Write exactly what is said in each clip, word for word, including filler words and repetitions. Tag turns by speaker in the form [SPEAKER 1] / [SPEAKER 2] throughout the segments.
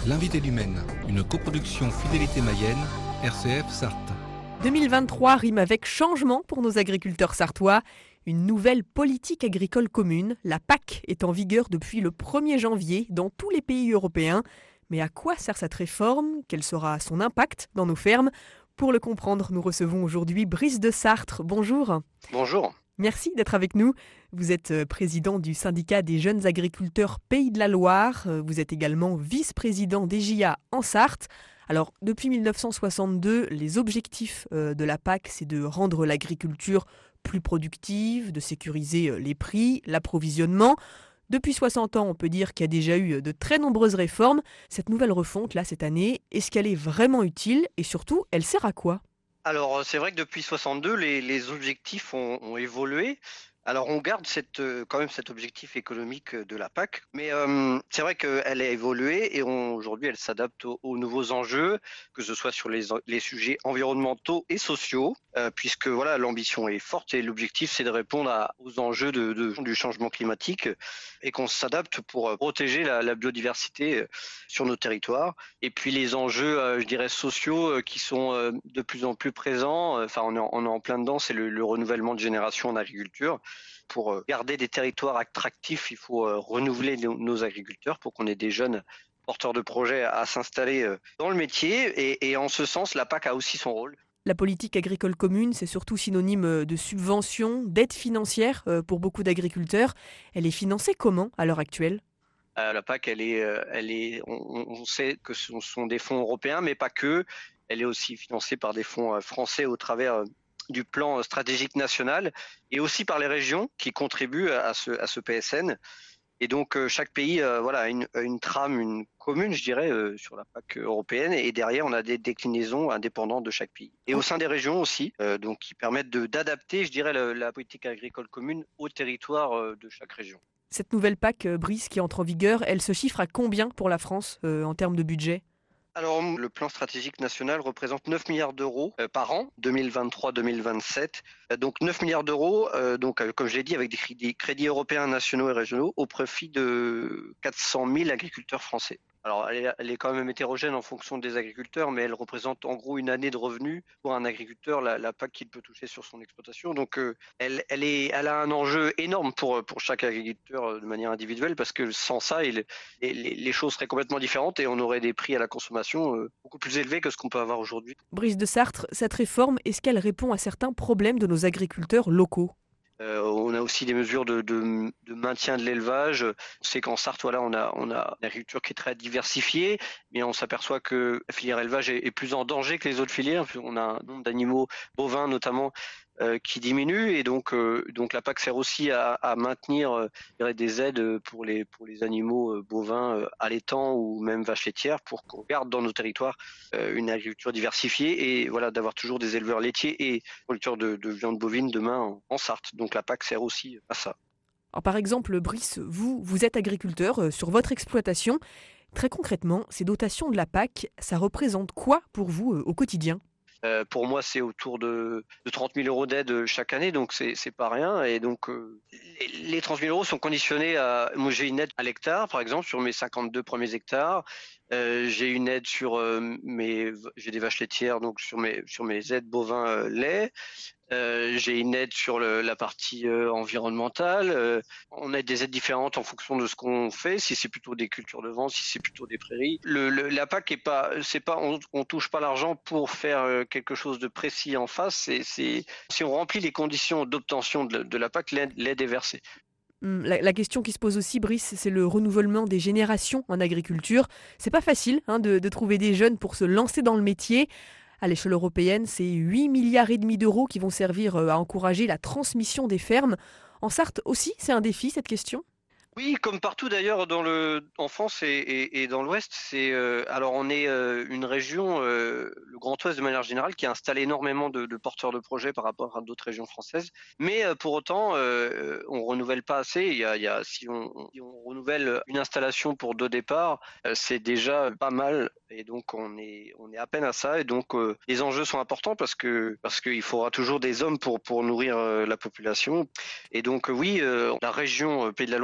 [SPEAKER 1] L'invité du Maine, une coproduction Fidélité Mayenne, R C F Sarthe.
[SPEAKER 2] deux mille vingt-trois rime avec changement pour nos agriculteurs sartois. Une nouvelle politique agricole commune, la P A C, est en vigueur depuis le premier janvier dans tous les pays européens. Mais à quoi sert cette réforme? Quel sera son impact dans nos fermes? Pour le comprendre, nous recevons aujourd'hui Brice de Sartre. Bonjour.
[SPEAKER 3] Bonjour.
[SPEAKER 2] Merci d'être avec nous. Vous êtes président du syndicat des jeunes agriculteurs Pays de la Loire. Vous êtes également vice-président d'E J A en Sarthe. Alors, depuis mille neuf cent soixante-deux, les objectifs de la P A C, c'est de rendre l'agriculture plus productive, de sécuriser les prix, l'approvisionnement. Depuis soixante ans, on peut dire qu'il y a déjà eu de très nombreuses réformes. Cette nouvelle refonte, là, cette année, est-ce qu'elle est vraiment utile? Et surtout, elle sert à quoi?
[SPEAKER 3] Alors, c'est vrai que depuis soixante-deux, les, les objectifs ont, ont évolué. Alors, on garde cette, quand même cet objectif économique de la P A C, mais euh, c'est vrai qu'elle a évolué et on, aujourd'hui, elle s'adapte aux, aux nouveaux enjeux, que ce soit sur les, les sujets environnementaux et sociaux, euh, puisque voilà, l'ambition est forte et l'objectif, c'est de répondre à, aux enjeux de, de, du changement climatique et qu'on s'adapte pour protéger la, la biodiversité sur nos territoires. Et puis, les enjeux, euh, je dirais, sociaux euh, qui sont euh, de plus en plus présents, enfin, on est en, on est en plein dedans, c'est le, le renouvellement de génération en agriculture. Pour garder des territoires attractifs, il faut renouveler nos agriculteurs pour qu'on ait des jeunes porteurs de projets à s'installer dans le métier. Et, et en ce sens, la P A C a aussi son rôle.
[SPEAKER 2] La politique agricole commune, c'est surtout synonyme de subventions, d'aide financière pour beaucoup d'agriculteurs. Elle est financée comment à l'heure actuelle?
[SPEAKER 3] Euh, la P A C, elle est, elle est, on, on sait que ce sont des fonds européens, mais pas que. Elle est aussi financée par des fonds français au travers du plan stratégique national et aussi par les régions qui contribuent à ce, à ce P S N. Et donc, euh, chaque pays euh, voilà, a une, une trame, une commune, je dirais, euh, sur la P A C européenne. Et derrière, on a des déclinaisons indépendantes de chaque pays. Et au sein des régions aussi, euh, donc, qui permettent de, d'adapter, je dirais, la, la politique agricole commune au territoire euh, de chaque région.
[SPEAKER 2] Cette nouvelle P A C, Brice, qui entre en vigueur, elle se chiffre à combien pour la France euh, en termes de budget?
[SPEAKER 3] Alors, le plan stratégique national représente neuf milliards d'euros euh, par an, deux mille vingt-trois deux mille vingt-sept. Euh, donc, neuf milliards d'euros, euh, donc, euh, comme je l'ai dit, avec des crédits, des crédits européens, nationaux et régionaux, au profit de quatre cent mille agriculteurs français. Alors, elle est, elle est quand même hétérogène en fonction des agriculteurs, mais elle représente en gros une année de revenus pour un agriculteur, la, la P A C qu'il peut toucher sur son exploitation. Donc, euh, elle, elle, est, elle a un enjeu énorme pour, pour chaque agriculteur de manière individuelle, parce que sans ça, il, les, les choses seraient complètement différentes et on aurait des prix à la consommation euh, beaucoup plus élevés que ce qu'on peut avoir aujourd'hui.
[SPEAKER 2] Brice de Sartre, cette réforme, est-ce qu'elle répond à certains problèmes de nos agriculteurs locaux?
[SPEAKER 3] Euh, on a aussi des mesures de, de, de maintien de l'élevage. On sait qu'en Sarthe, voilà, on a, on a une agriculture qui est très diversifiée, mais on s'aperçoit que la filière élevage est, est plus en danger que les autres filières. On a un nombre d'animaux bovins notamment euh, qui diminue, et donc, euh, donc la P A C sert aussi à, à maintenir euh, des aides pour les, pour les animaux euh, bovins euh, allaitants ou même vaches laitières, pour qu'on garde dans nos territoires euh, une agriculture diversifiée et voilà, d'avoir toujours des éleveurs laitiers et producteurs de, de viande bovine demain en, en Sarthe. Donc la P A C sert aussi à ça.
[SPEAKER 2] Alors, par exemple, Brice, vous, vous êtes agriculteur euh, sur votre exploitation. Très concrètement, ces dotations de la P A C, ça représente quoi pour vous euh, au quotidien?
[SPEAKER 3] Euh, pour moi, c'est autour de, de trente mille euros d'aide chaque année, donc c'est, c'est pas rien. Et donc, euh, les, les trente mille euros sont conditionnés à. Moi, j'ai une aide à l'hectare, par exemple, sur mes cinquante-deux premiers hectares. Euh, j'ai une aide sur euh, mes. J'ai des vaches laitières, donc sur mes, sur mes aides bovins euh, lait. Euh, j'ai une aide sur le, la partie euh, environnementale. Euh, on a des aides différentes en fonction de ce qu'on fait. Si c'est plutôt des cultures de vent, si c'est plutôt des prairies. Le, le, la P A C est pas, c'est pas, on, on touche pas l'argent pour faire euh, quelque chose de précis en face. C'est, c'est, si on remplit les conditions d'obtention de, de la P A C, l'aide, l'aide est versée.
[SPEAKER 2] La, la question qui se pose aussi, Brice, c'est le renouvellement des générations en agriculture. C'est pas facile hein, de, de trouver des jeunes pour se lancer dans le métier. À l'échelle européenne, c'est huit milliards et demi d'euros qui vont servir à encourager la transmission des fermes. En Sarthe aussi, c'est un défi cette question?
[SPEAKER 3] Oui, comme partout d'ailleurs dans le, en France et, et, et dans l'Ouest, c'est euh, alors on est euh, une région, euh, le Grand Ouest de manière générale, qui installe énormément de, de porteurs de projets par rapport à d'autres régions françaises. Mais euh, pour autant, euh, on renouvelle pas assez. Il y a, il y a si, on, si on renouvelle une installation pour deux départs, euh, c'est déjà pas mal. Et donc on est on est à peine à ça. Et donc euh, les enjeux sont importants parce que parce qu'il faudra toujours des hommes pour pour nourrir euh, la population. Et donc euh, oui, euh, la région euh, Pays de la Loire a récupéré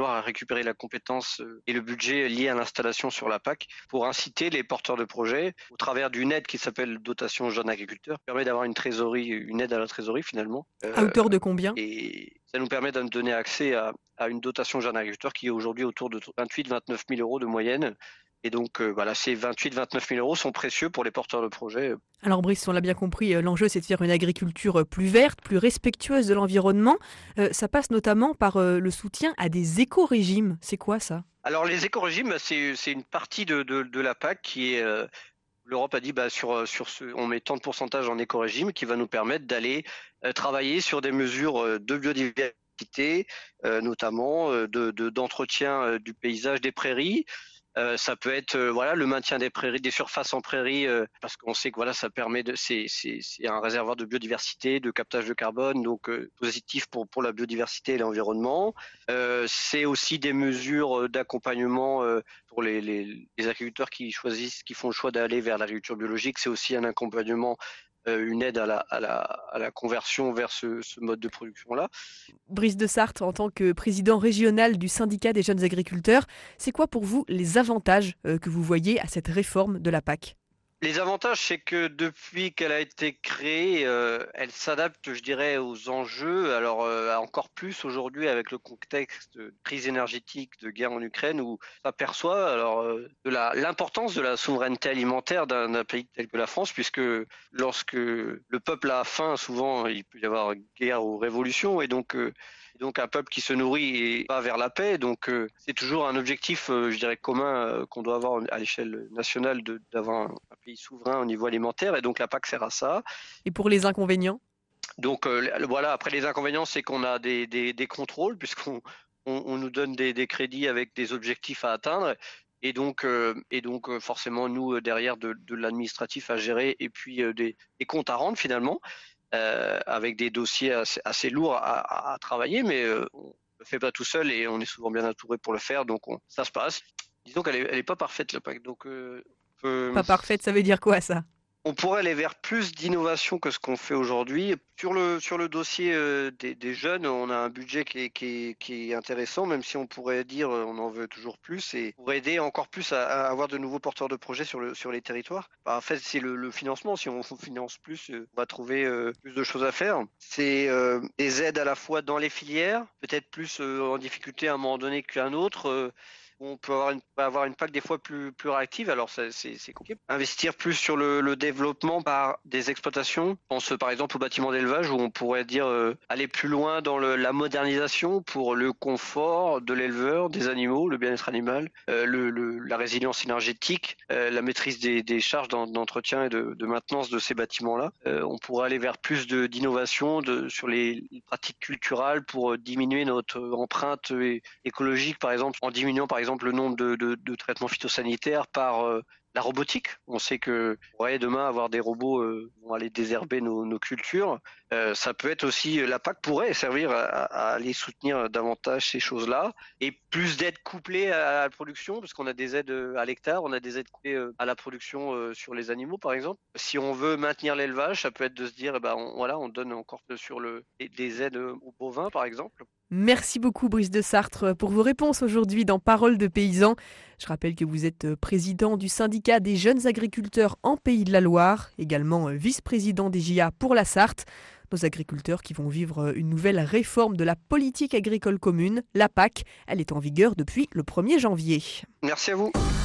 [SPEAKER 3] récupérer la compétence et le budget lié à l'installation sur la P A C pour inciter les porteurs de projets au travers d'une aide qui s'appelle dotation jeunes agriculteurs, qui permet d'avoir une trésorerie, une aide à la trésorerie finalement.
[SPEAKER 2] À euh, hauteur de combien?
[SPEAKER 3] Et ça nous permet de donner accès à, à une dotation jeunes agriculteurs qui est aujourd'hui autour de vingt-huit à vingt-neuf mille euros de moyenne. Et donc, euh, voilà, ces vingt-huit à vingt-neuf mille euros sont précieux pour les porteurs de projets.
[SPEAKER 2] Alors Brice, on l'a bien compris, l'enjeu c'est de faire une agriculture plus verte, plus respectueuse de l'environnement. Euh, ça passe notamment par euh, le soutien à des éco-régimes. C'est quoi ça?
[SPEAKER 3] Alors les éco-régimes, c'est, c'est une partie de, de, de la P A C qui est... Euh, L'Europe a dit bah, sur, sur ce, on met tant de pourcentage en éco-régime qui va nous permettre d'aller euh, travailler sur des mesures de biodiversité, euh, notamment euh, de, de, d'entretien euh, du paysage des prairies. Euh, ça peut être euh, voilà le maintien des prairies, des surfaces en prairies, euh, parce qu'on sait que voilà ça permet de c'est c'est c'est un réservoir de biodiversité, de captage de carbone, donc euh, positif pour pour la biodiversité et l'environnement. Euh, c'est aussi des mesures d'accompagnement euh, pour les, les les agriculteurs qui choisissent, qui font le choix d'aller vers l'agriculture biologique. C'est aussi un accompagnement, une aide à la, à la, à la conversion vers ce, ce mode de production-là.
[SPEAKER 2] Brice de Sarthe, en tant que président régional du syndicat des jeunes agriculteurs, c'est quoi pour vous les avantages que vous voyez à cette réforme de la P A C ?
[SPEAKER 3] Les avantages, c'est que depuis qu'elle a été créée, euh, elle s'adapte, je dirais, aux enjeux. Alors, euh, encore plus aujourd'hui avec le contexte de crise énergétique, de guerre en Ukraine, où on s'aperçoit alors euh, de la, l'importance de la souveraineté alimentaire d'un, d'un pays tel que la France, puisque lorsque le peuple a faim, souvent il peut y avoir guerre ou révolution, et donc euh, donc un peuple qui se nourrit et va vers la paix. Donc euh, c'est toujours un objectif, euh, je dirais, commun euh, qu'on doit avoir à l'échelle nationale de, d'avoir un, un pays souverain au niveau alimentaire. Et donc la P A C sert à ça.
[SPEAKER 2] Et pour les inconvénients ?
[SPEAKER 3] Donc euh, voilà, après les inconvénients, c'est qu'on a des, des, des contrôles, puisqu'on on, on nous donne des, des crédits avec des objectifs à atteindre. Et donc, euh, et donc euh, forcément, nous, derrière, de, de l'administratif à gérer et puis euh, des, des comptes à rendre finalement. Euh, avec des dossiers assez, assez lourds à, à travailler, mais euh, on ne le fait pas tout seul et on est souvent bien entouré pour le faire, donc on, ça se passe. Disons qu'elle n'est elle est pas parfaite, la P A C. Donc, euh, euh,
[SPEAKER 2] pas parfaite, ça veut dire quoi ça ?
[SPEAKER 3] On pourrait aller vers plus d'innovation que ce qu'on fait aujourd'hui. Sur le, sur le dossier euh, des, des jeunes, on a un budget qui est, qui, est, qui est intéressant, même si on pourrait dire euh, on en veut toujours plus, et pour aider encore plus à, à avoir de nouveaux porteurs de projets sur, le, sur les territoires. Bah, en fait, c'est le, le financement. Si on finance plus, euh, on va trouver euh, plus de choses à faire. C'est euh, des aides à la fois dans les filières, peut-être plus euh, en difficulté à un moment donné qu'un autre. Euh, On peut avoir une, avoir une P A C des fois plus, plus réactive, alors ça, c'est, c'est compliqué. Investir plus sur le, le développement par des exploitations. Je pense par exemple au bâtiment d'élevage où on pourrait dire euh, aller plus loin dans le, la modernisation pour le confort de l'éleveur, des animaux, le bien-être animal, euh, le, le, la résilience énergétique, euh, la maîtrise des, des charges d'entretien et de, de maintenance de ces bâtiments-là. Euh, on pourrait aller vers plus de, d'innovation de, sur les pratiques culturelles pour diminuer notre empreinte écologique, par exemple, en diminuant par exemple exemple le nombre de, de, de traitements phytosanitaires par euh, la robotique. On sait que on pourrait demain avoir des robots euh, vont aller désherber nos, nos cultures. Euh, ça peut être aussi, la P A C pourrait servir à, à aller soutenir davantage ces choses-là et plus d'aides couplées à la production, parce qu'on a des aides à l'hectare, on a des aides couplées à la production euh, sur les animaux par exemple. Si on veut maintenir l'élevage, ça peut être de se dire, eh ben, on, voilà, on donne encore sur le, des aides aux bovins par exemple.
[SPEAKER 2] Merci beaucoup Brice de Sarthe pour vos réponses aujourd'hui dans Parole de paysans. Je rappelle que vous êtes président du syndicat des jeunes agriculteurs en Pays de la Loire, également vice-président des J A pour la Sarthe. Nos agriculteurs qui vont vivre une nouvelle réforme de la politique agricole commune, la P A C. Elle est en vigueur depuis le premier janvier.
[SPEAKER 3] Merci à vous.